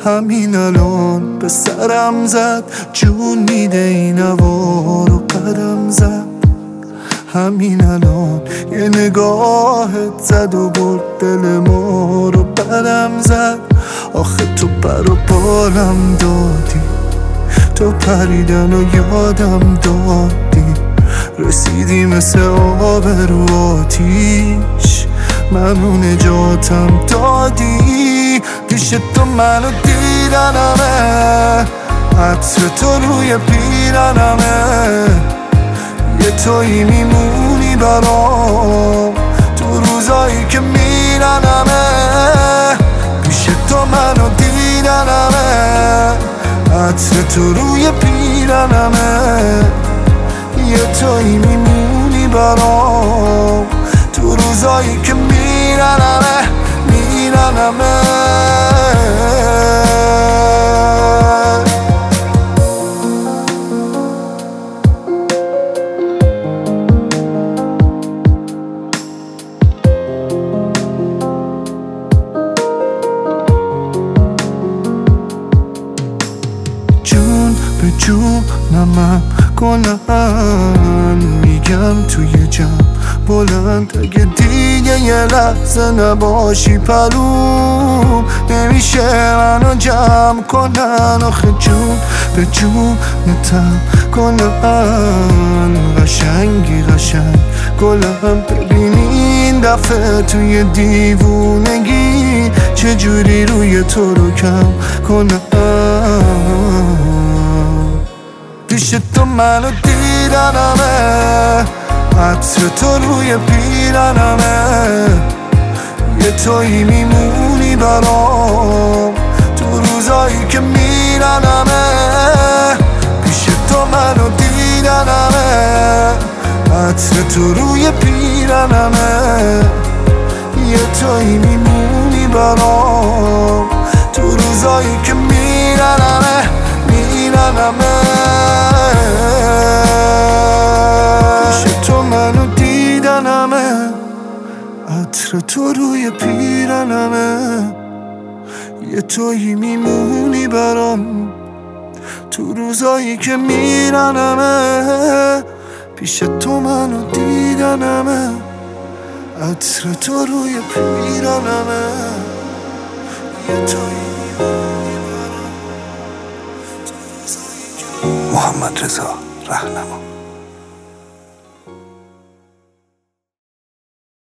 همین الان به سرم زد، جون میده این هوا رو قدم زد. همین الان یه نگاهت زد و برد دل ما رو بدم زد. آخه تو پر و بالم دادی، تو پریدن و یادم دادی، رسیدی مثل آب رو آتیش، منو نجاتم دادی. پیش تو منو دیدنمه، عطر تو روی پیرنمه، یه تویی میمونی برام تو روزایی که میرنمه. پیش تو منو دیدنمه، عطر تو روی پیرنمه، یه تویی میمونی برام تو روزایی که میرنمه میرنمه. جون به جونم کنن میگم توی جمع بلند، اگه دیگه یه لحظه نباشی پروم نمیشه منو جمع کنن. آخه جون به جونتم کنن، قشنگی قشنگ گلم، ببینی این دفعه توی دیوونگی چجوری روی تو رو کم کنم. پیش تو منو دیدنمه، عطر تو روی پیرنمه، یه تویی میمونی برام تو روزایی که میرنمه. پیش تو منو دیدنمه، عطر تو روی پیرنمه، یه تویی میمونی برام تو روزایی که میرنمه میرنمه. پیش تو منو دیدنمه، عطر تو روی پیرنمه، یه تویی میمونی برام تو روزایی که میرنمه. پیش تو منو دیدنمه، عطر تو روی پیرنمه، یه تویی میمونی برام تو روزایی که. محمد رضا رهنما.